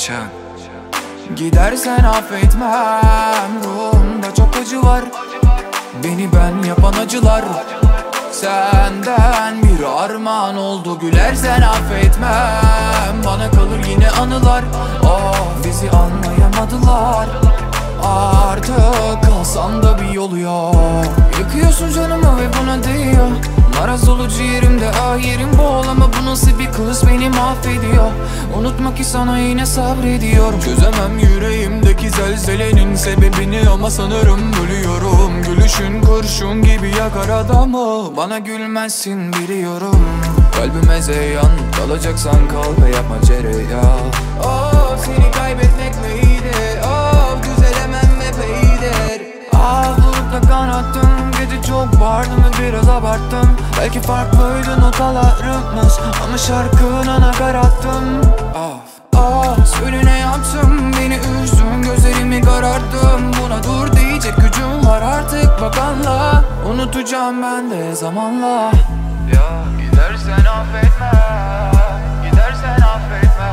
Çak. Gidersen affetmem, ruhumda çok acı var. Beni ben yapan acılar senden bir armağan oldu. Gülersen affetmem, bana kalır yine anılar. Oh, bizi anlayamadılar. Artık kalsan da bir yolu yok. Yıkıyorsun canımı ve buna değiyor. Maraz dolu ciğerimde, ah yerim bol. Ama bu nasıl bir kız beni mahvediyor. Unutma ki sana yine sabrediyorum. Çözemem yüreğimdeki zelzelenin sebebini, ama sanırım bölüyorum. Gülüşün kurşun gibi yakar adamı. Bana gülmezsin biliyorum. Kalbime zeyan, kalacaksan kal ve yapma cereyan. Oh, seni kaybetmekle iyiydi. Oh, düzelemem epeydir. Ah, bulutla kanattım, gece çok bağırdım ve biraz abarttım. Belki farklıydı notalarımız, ama şarkına nakarat attım. Söyle ne yaptım, beni üzdün, gözlerimi kararttım. Buna dur diyecek gücüm var artık, bak anla. Unutacağım ben de zamanla. Ya gidersen affetme, gidersen affetme.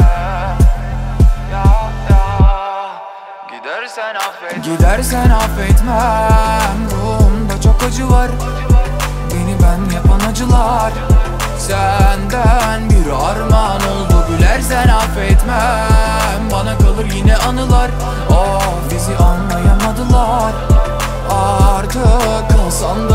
Gidersen affetmem, gidersen affetmem. Ruhumda çok acı var. Beni ben yapan acılar senden bir armağan oldu. Gülersen affetmem, bana kalır yine anılar. Oh, bizi anlayamadılar. Artık kalsan da